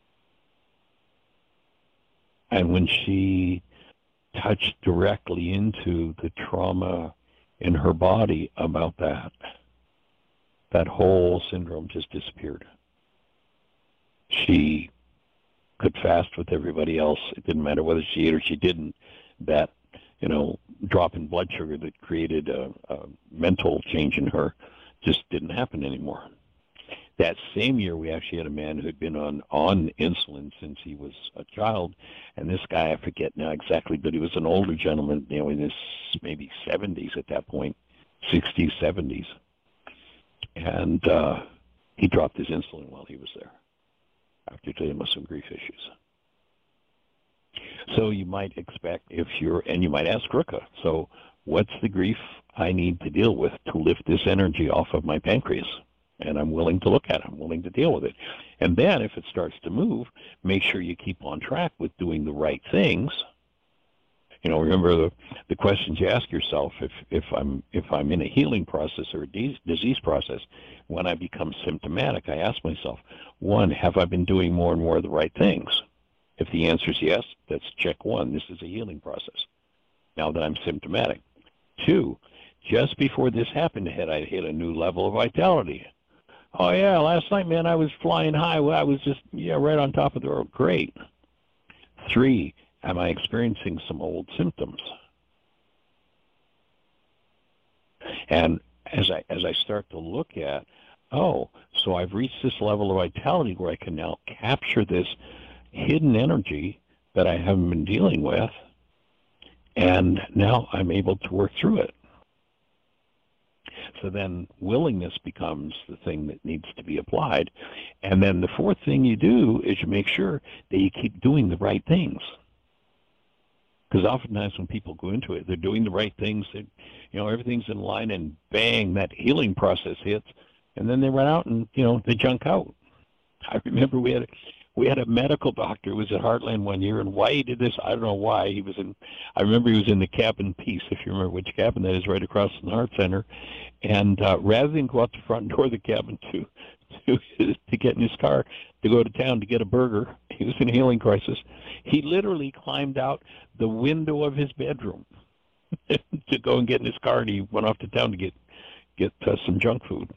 And when she touched directly into the trauma in her body about that, that whole syndrome just disappeared. She could fast with everybody else. It didn't matter whether she ate or she didn't. That, you know, drop in blood sugar that created a, a mental change in her just didn't happen anymore. That same year, we actually had a man who had been on, on insulin since he was a child, and this guy, I forget now exactly, but he was an older gentleman, you know, in his maybe seventies at that point, sixties, seventies, and uh, he dropped his insulin while he was there after dealing with some grief issues. So you might expect if you're, and you might ask Ruka, so what's the grief I need to deal with to lift this energy off of my pancreas? And I'm willing to look at it. I'm willing to deal with it. And then if it starts to move, make sure you keep on track with doing the right things. You know, remember the, the questions you ask yourself if, if I'm if I'm in a healing process or a de- disease process. When I become symptomatic, I ask myself, one, have I been doing more and more of the right things? If the answer is yes, that's check one. This is a healing process. Now that I'm symptomatic. Two, just before this happened, had I hit a new level of vitality? Oh, yeah, last night, man, I was flying high. I was just, yeah, right on top of the world. Great. Three, am I experiencing some old symptoms? And as I as I start to look at, oh, so I've reached this level of vitality where I can now capture this hidden energy that I haven't been dealing with, and now I'm able to work through it. So then willingness becomes the thing that needs to be applied. And then the fourth thing you do is you make sure that you keep doing the right things. Because oftentimes when people go into it, they're doing the right things, they, you know, everything's in line, and bang, that healing process hits, and then they run out and, you know, they junk out. I remember we had a, we had a medical doctor who was at Heartland one year, and why he did this, I don't know why. He was in, I remember he was in the cabin piece, if you remember which cabin that is, right across from the Heart Center. And uh, rather than go out the front door of the cabin to, to to get in his car to go to town to get a burger, he was in a healing crisis. He literally climbed out the window of his bedroom to go and get in his car, and he went off to town to get get uh, some junk food.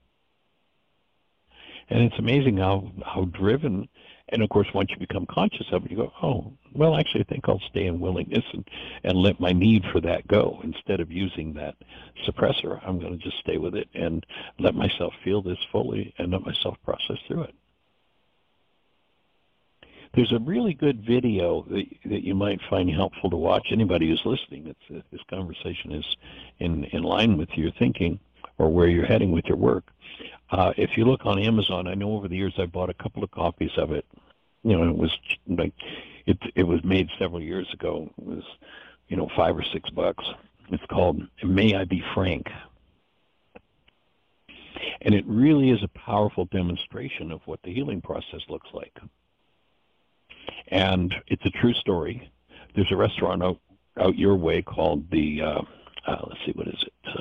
And it's amazing how how driven. And of course, once you become conscious of it, you go, oh, well, actually, I think I'll stay in willingness and, and let my need for that go. Instead of using that suppressor, I'm going to just stay with it and let myself feel this fully and let myself process through it. There's a really good video that, that you might find helpful to watch. Anybody who's listening, it's, uh, this conversation is in, in line with your thinking or where you're heading with your work. Uh, if you look on Amazon, I know over the years I bought a couple of copies of it. You know, it was like it it was made several years ago. It was, you know, five or six bucks. It's called May I Be Frank. And it really is a powerful demonstration of what the healing process looks like. And it's a true story. There's a restaurant out, out your way called the, uh, uh, let's see, what is it? Uh,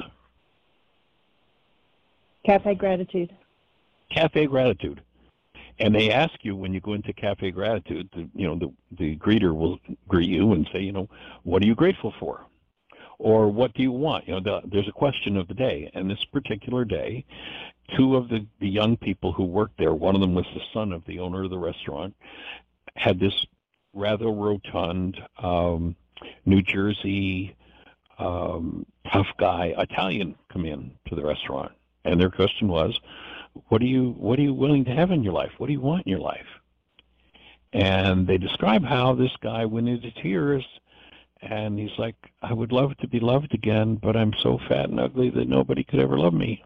Cafe Gratitude. Cafe Gratitude. And they ask you when you go into Cafe Gratitude, the, you know, the, the greeter will greet you and say, you know, what are you grateful for? Or what do you want? You know, the, there's a question of the day. And this particular day, two of the, the young people who worked there, one of them was the son of the owner of the restaurant, had this rather rotund um, New Jersey um, tough guy Italian come in to the restaurant. And their question was, what are you what are you willing to have in your life? What do you want in your life? And they describe how this guy went into tears, and he's like, I would love to be loved again, but I'm so fat and ugly that nobody could ever love me.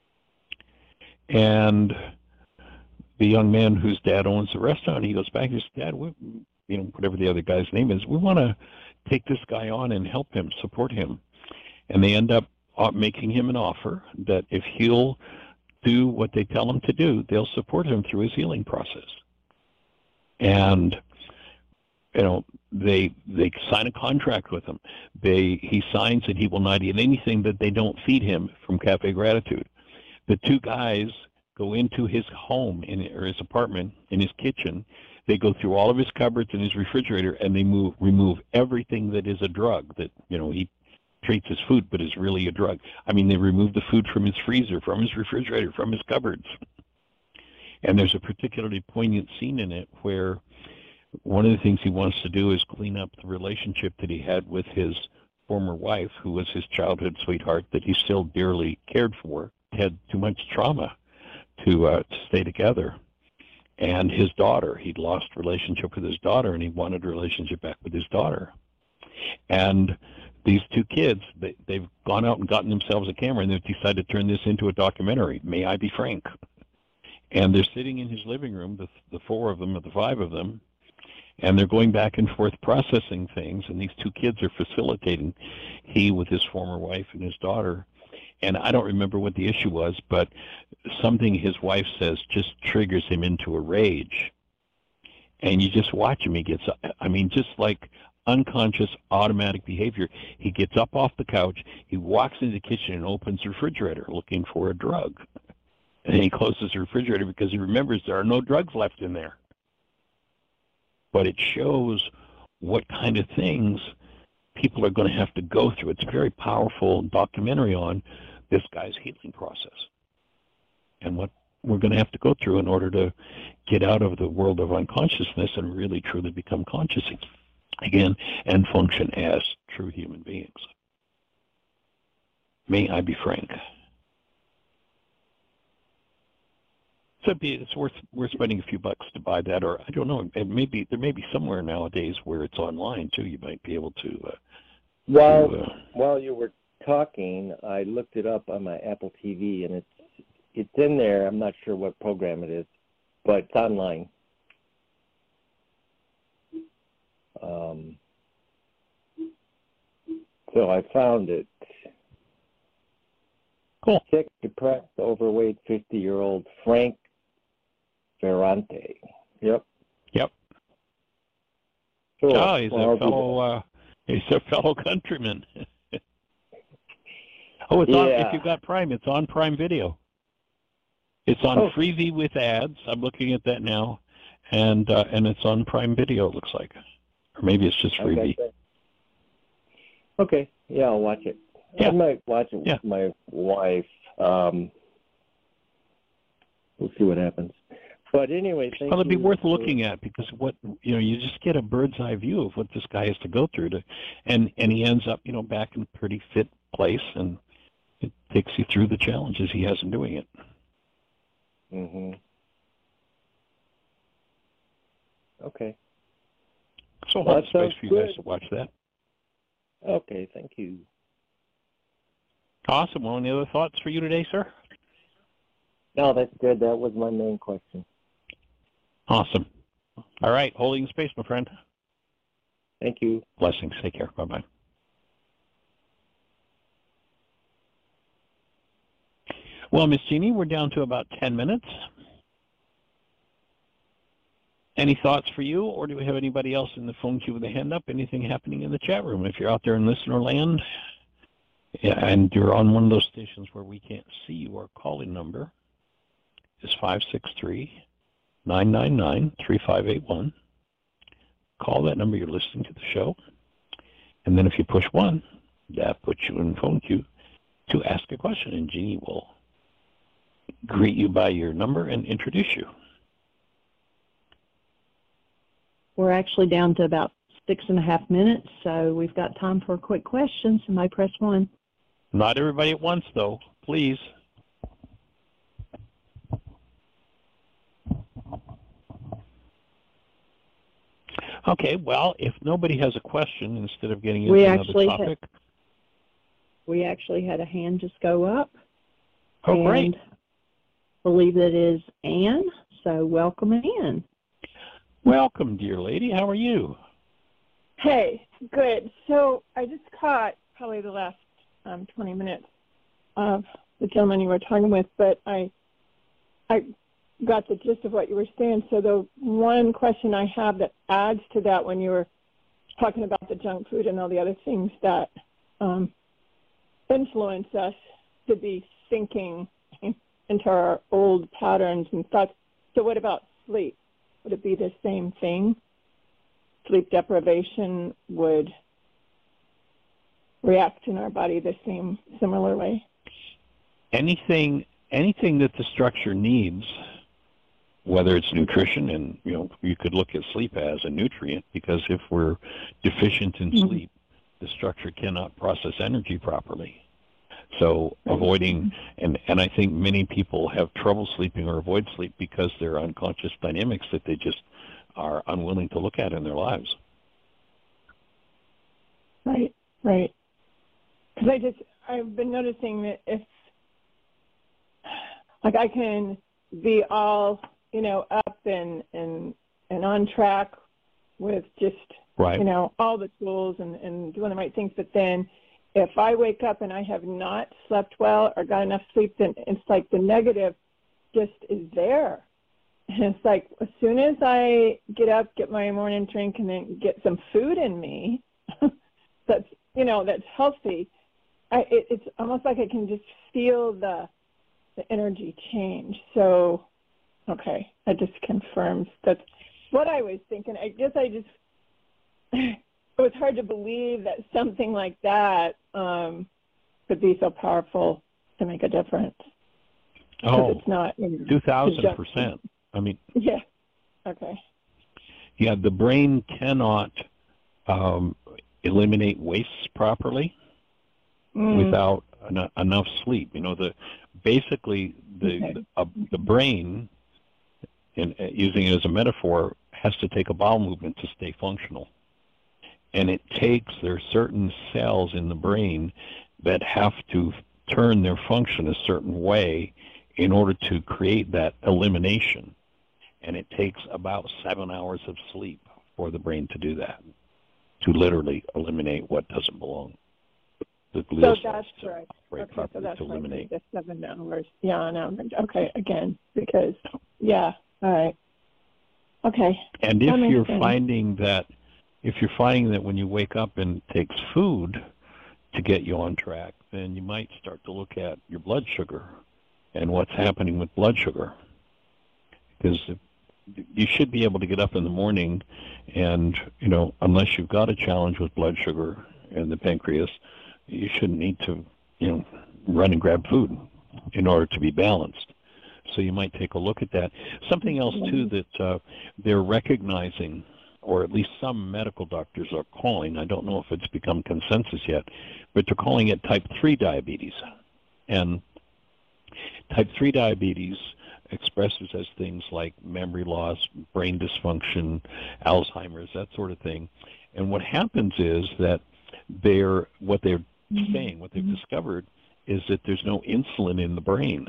And the young man whose dad owns the restaurant, he goes back and says, Dad, we, you know, whatever the other guy's name is, we want to take this guy on and help him, support him. And they end up making him an offer that if he'll do what they tell him to do, they'll support him through his healing process. And, you know, they they sign a contract with him. They he signs that he will not eat anything that they don't feed him from Cafe Gratitude. The two guys go into his home in, or his apartment, in his kitchen. They go through all of his cupboards and his refrigerator, and they move remove everything that is a drug that, you know, he treats as food but is really a drug. I mean, they remove the food from his freezer, from his refrigerator, from his cupboards. And there's a particularly poignant scene in it where one of the things he wants to do is clean up the relationship that he had with his former wife, who was his childhood sweetheart, that he still dearly cared for, had too much trauma to, uh, to stay together. And his daughter, he'd lost relationship with his daughter, and he wanted a relationship back with his daughter. And these two kids, they, they've gone out and gotten themselves a camera, and they've decided to turn this into a documentary, May I Be Frank? And they're sitting in his living room, the, the four of them, or the five of them, and they're going back and forth processing things, and these two kids are facilitating, he with his former wife and his daughter. And I don't remember what the issue was, but something his wife says just triggers him into a rage. And you just watch him. He gets, I mean, just like unconscious automatic behavior. He gets up off the couch, he walks into the kitchen and opens the refrigerator looking for a drug. And then he closes the refrigerator because he remembers there are no drugs left in there. But it shows what kind of things people are going to have to go through. It's a very powerful documentary on this guy's healing process and what we're going to have to go through in order to get out of the world of unconsciousness and really truly become conscious again and function as true human beings. May I Be Frank? So it's worth worth spending a few bucks to buy that, or I don't know. It may be, there may be somewhere nowadays where it's online too. You might be able to. Uh, while to, uh, while you were talking, I looked it up on my Apple T V, and it's it's in there. I'm not sure what program it is, but it's online. Um, so I found it. Cool. Sick, depressed, overweight, fifty-year-old Frank Ferrante. Yep. Yep. Cool. Oh, he's well, a fellow. Uh, he's a fellow countryman. oh, it's yeah. on. If you've got Prime, it's on Prime Video. It's on oh. Freevee with ads. I'm looking at that now, and uh, and it's on Prime Video. It looks like, or maybe it's just Freevee. Okay. Yeah, I'll watch it. Yeah. I might watch it with yeah. my wife. Um, we'll see what happens. But anyway, thank well, it'd be you worth for... looking at because what you know, you just get a bird's eye view of what this guy has to go through to, and and he ends up you know back in a pretty fit place, and it takes you through the challenges he has in doing it. Mm-hmm. Okay. So Well, hold that space for you good. guys to watch that. Okay, thank you. Awesome. Well, any other thoughts for you today, sir? No, that's good. That was my main question. Awesome. All right. Holding space, my friend. Thank you. Blessings. Take care. Bye-bye. Well, Miss Jeannie, we're down to about ten minutes. Any thoughts for you, or do we have anybody else in the phone queue with a hand up? Anything happening in the chat room? If you're out there in listener land, yeah, and you're on one of those stations where we can't see you, our calling number is five six three, nine nine nine, three five eight one. Call that number, you're listening to the show. And then if you push one, that puts you in phone queue to ask a question, and Jeannie will greet you by your number and introduce you. We're actually down to about six and a half minutes, so we've got time for a quick question. Somebody press one. Not everybody at once, though. Please. Okay, well, if nobody has a question, instead of getting into we another actually topic. Had, we actually had a hand just go up. Oh, and great. believe it is Anne, so welcome in. Welcome, dear lady. How are you? Hey, good. So I just caught probably the last um, twenty minutes of the gentleman you were talking with, but I I got the gist of what you were saying. So the one question I have that adds to that, when you were talking about the junk food and all the other things that um, influence us to be sinking into our old patterns and thoughts. So what about sleep? Would it be the same thing? Sleep deprivation would react in our body the same, similar way? Anything, anything that the structure needs whether it's nutrition, and you know you could look at sleep as a nutrient, because if we're deficient in Mm-hmm. sleep, the structure cannot process energy properly. So avoiding, and, and I think many people have trouble sleeping or avoid sleep because they're unconscious dynamics that they just are unwilling to look at in their lives. Right, right. Because I just, I've been noticing that if, like I can be all, you know, up and, and, and on track with just, right. you know, all the tools and, and doing the right things, but then if I wake up and I have not slept well or got enough sleep, then it's like the negative just is there. And it's like as soon as I get up, get my morning drink, and then get some food in me, that's, you know, that's healthy, I, it, it's almost like I can just feel the the energy change. So, okay, that just confirms that's what I was thinking. I guess I just, it was hard to believe that something like that um, could be so powerful to make a difference. Oh, it's not, you know, two thousand percent. I mean, yeah, okay. Yeah, the brain cannot um, eliminate wastes properly Mm. without en- enough sleep. You know, the basically the Okay. the, uh, the brain, in, uh, using it as a metaphor, has to take a bowel movement to stay functional. And it takes, there are certain cells in the brain that have to turn their function a certain way in order to create that elimination. And it takes about seven hours of sleep for the brain to do that, to literally eliminate what doesn't belong. The So glial cells that's to right. operate Okay, so properly, that's to right. eliminate. The seven hours. Yeah, on average. Okay, again, because, yeah, all right. Okay. And That if makes you're sense. finding that, if you're finding that when you wake up and it takes food to get you on track, then you might start to look at your blood sugar and what's happening with blood sugar. Because you should be able to get up in the morning and, you know, unless you've got a challenge with blood sugar and the pancreas, you shouldn't need to, you know, run and grab food in order to be balanced. So you might take a look at that. Something else, too, that uh, they're recognizing, or at least some medical doctors are calling, I don't know if it's become consensus yet, but they're calling it type three diabetes. And type three diabetes expresses as things like memory loss, brain dysfunction, Alzheimer's, that sort of thing. And what happens is that they're, what they're mm-hmm. saying, what they've mm-hmm. discovered, is that there's no insulin in the brain.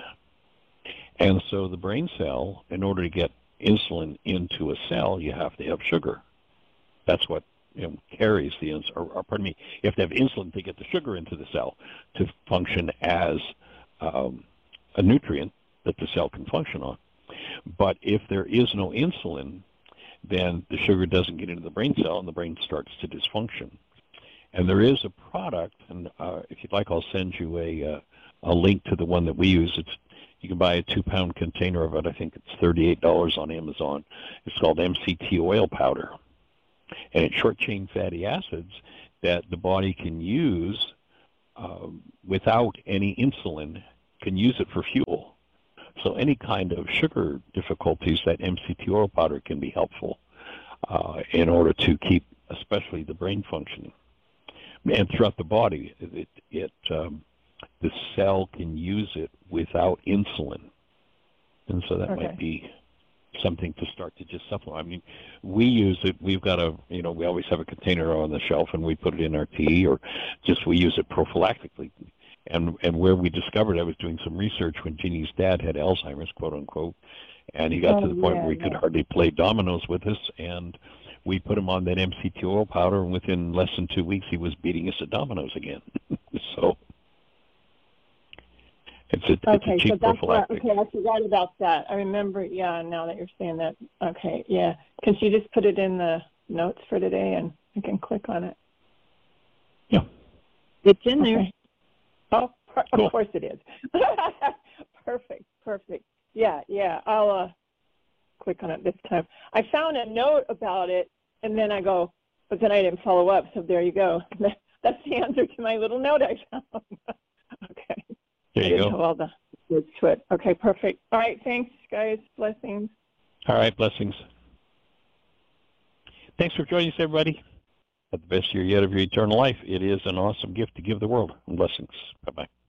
And so the brain cell, in order to get insulin into a cell, you have to have sugar. That's what, you know, carries the insulin, or, or pardon me, you have to have insulin to get the sugar into the cell to function as um, a nutrient that the cell can function on. But if there is no insulin, then the sugar doesn't get into the brain cell and the brain starts to dysfunction. And there is a product, and uh, if you'd like, I'll send you a, uh, a link to the one that we use. It's You can buy a two-pound container of it. I think it's thirty-eight dollars on Amazon. It's called M C T oil powder. And it's short-chain fatty acids that the body can use uh, without any insulin, can use it for fuel. So any kind of sugar difficulties, that M C T oil powder can be helpful uh, in order to keep especially the brain functioning. And throughout the body, it, it um, the cell can use it without insulin. And so that okay. might be something to start to just supplement. I mean, we use it, we've got a, you know, we always have a container on the shelf and we put it in our tea, or just we use it prophylactically. And and where we discovered, I was doing some research when Jeannie's dad had Alzheimer's, quote unquote, and he got oh, to the point yeah, where he yeah. could hardly play dominoes with us, and we put him on that M C T oil powder, and within less than two weeks he was beating us at dominoes again. So it's a, okay, it's a cheap so that's prophylactic. What, okay, I forgot about that. I remember, yeah, now that you're saying that. Okay, yeah. Can you just put it in the notes for today and I can click on it? Yeah. It's in okay. there. Oh, of cool. course it is. Perfect, perfect. Yeah, yeah, I'll uh, click on it this time. I found a note about it, and then I go, but then I didn't follow up, so there you go. That's the answer to my little note I found. Okay. There you I didn't go. know all the words to it. Okay, perfect. All right, thanks, guys. Blessings. All right, blessings. Thanks for joining us, everybody. Have the best year yet of your eternal life. It is an awesome gift to give the world. Blessings. Bye-bye.